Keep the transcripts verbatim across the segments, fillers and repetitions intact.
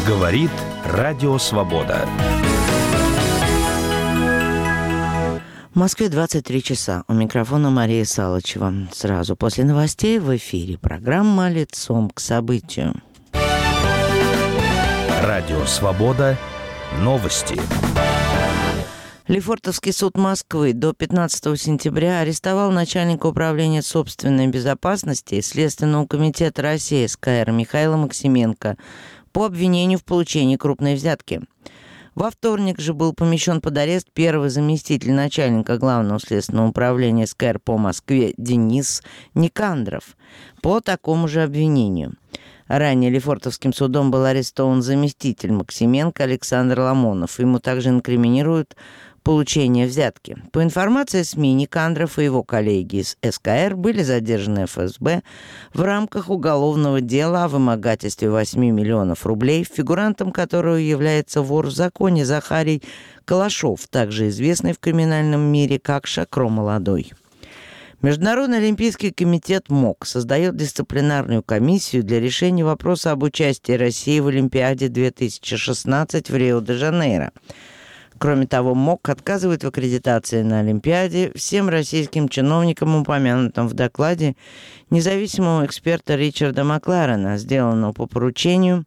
Говорит Радио Свобода. В Москве двадцать три часа. У микрофона Мария Салычева. Сразу после новостей в эфире программа «Лицом к событию». Радио Свобода. Новости. Лефортовский суд Москвы до пятнадцатого сентября арестовал начальника управления собственной безопасности и Следственного комитета России СКР Михаила Максименко по обвинению в получении крупной взятки. Во вторник же был помещен под арест первый заместитель начальника Главного следственного управления СКР по Москве Денис Никандров по такому же обвинению. Ранее Лефортовским судом был арестован заместитель Максименко Александр Ламонов. Ему также инкриминируют получение взятки. По информации СМИ, Никандров и его коллеги из СКР были задержаны эф эс бэ в рамках уголовного дела о вымогательстве восьми миллионов рублей, фигурантом которого является вор в законе Захарий Калашов, также известный в криминальном мире как Шакро Молодой. Международный олимпийский комитет МОК создает дисциплинарную комиссию для решения вопроса об участии России в Олимпиаде две тысячи шестнадцать в Рио-де-Жанейро. Кроме того, МОК отказывает в аккредитации на Олимпиаде всем российским чиновникам, упомянутым в докладе независимого эксперта Ричарда Макларена, сделанного по поручению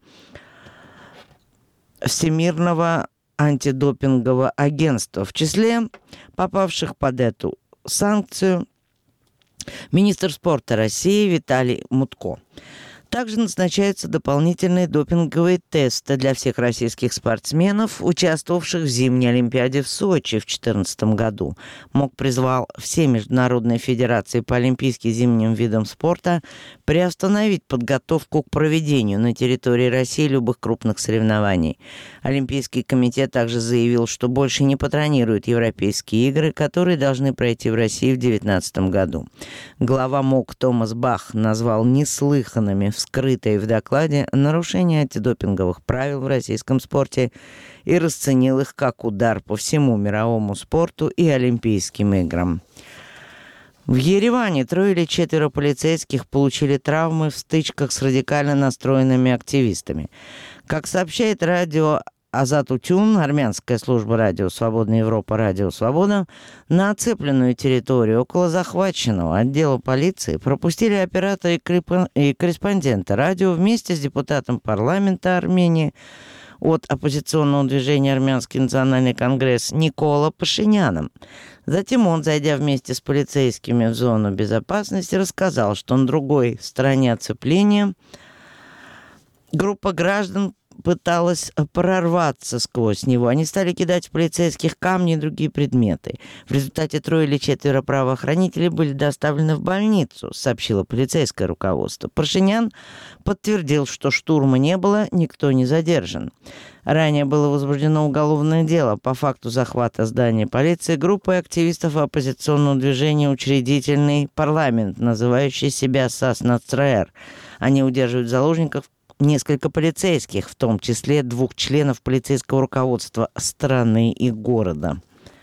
Всемирного антидопингового агентства. В числе попавших под эту санкцию министр спорта России Виталий Мутко. Также назначаются дополнительные допинговые тесты для всех российских спортсменов, участвовавших в зимней Олимпиаде в Сочи в две тысячи четырнадцатом году. МОК призвал все международные федерации по олимпийским зимним видам спорта приостановить подготовку к проведению на территории России любых крупных соревнований. Олимпийский комитет также заявил, что больше не патронирует европейские игры, которые должны пройти в России в две тысячи девятнадцатом году. Глава МОК Томас Бах назвал неслыханными скрытые в докладе нарушения антидопинговых правил в российском спорте и расценил их как удар по всему мировому спорту и Олимпийским играм. В Ереване трое или четверо полицейских получили травмы в стычках с радикально настроенными активистами. Как сообщает радио Азат Утюн, армянская служба радио «Свободная Европа», радио «Свобода», на оцепленную территорию около захваченного отдела полиции пропустили оператора и корреспондента радио вместе с депутатом парламента Армении от оппозиционного движения «Армянский национальный конгресс» Никола Пашиняном. Затем он, зайдя вместе с полицейскими в зону безопасности, рассказал, что на другой стороне оцепления группа граждан пыталась прорваться сквозь него. Они стали кидать в полицейских камни и другие предметы. В результате трое или четверо правоохранителей были доставлены в больницу, сообщило полицейское руководство. Пашинян подтвердил, что штурма не было, никто не задержан. Ранее было возбуждено уголовное дело по факту захвата здания полиции группой активистов оппозиционного движения «Учредительный парламент», называющий себя САС-Нацраэр. Они удерживают заложников несколько полицейских, в том числе двух членов полицейского руководства страны и города.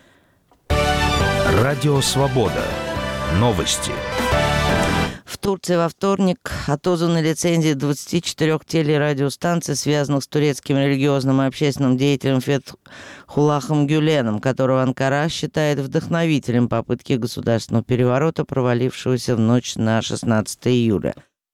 Радио Свобода. Новости. В Турции во вторник отозваны лицензии двадцати четырёх телерадиостанций, связанных с турецким религиозным и общественным деятелем Фетхуллахом Гюленом, которого Анкара считает вдохновителем попытки государственного переворота, провалившегося в ночь на шестнадцатое июля.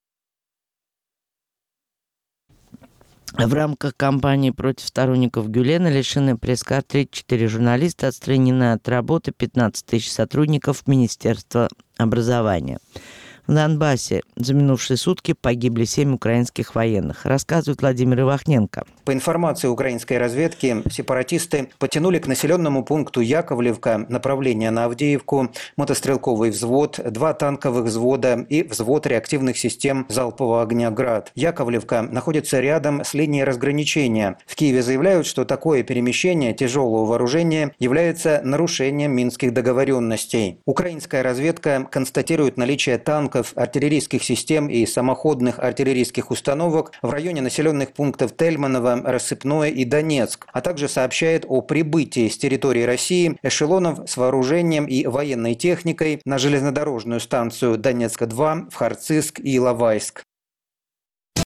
В рамках кампании против сторонников Гюлена лишены пресс-кар тридцать четыре журналиста, отстранены от работы пятнадцать тысяч сотрудников Министерства образования. В Донбассе за минувшие сутки погибли семь украинских военных, рассказывает Владимир Ивахненко. По информации украинской разведки, сепаратисты потянули к населенному пункту Яковлевка направление на Авдеевку, мотострелковый взвод, два танковых взвода и взвод реактивных систем залпового огня «Град». Яковлевка находится рядом с линией разграничения. В Киеве заявляют, что такое перемещение тяжелого вооружения является нарушением минских договоренностей. Украинская разведка констатирует наличие танков, артиллерийских систем и самоходных артиллерийских установок в районе населенных пунктов Тельманово, Рассыпное и Донецк, а также сообщает о прибытии с территории России эшелонов с вооружением и военной техникой на железнодорожную станцию Донецка-два в Харциск и Иловайск.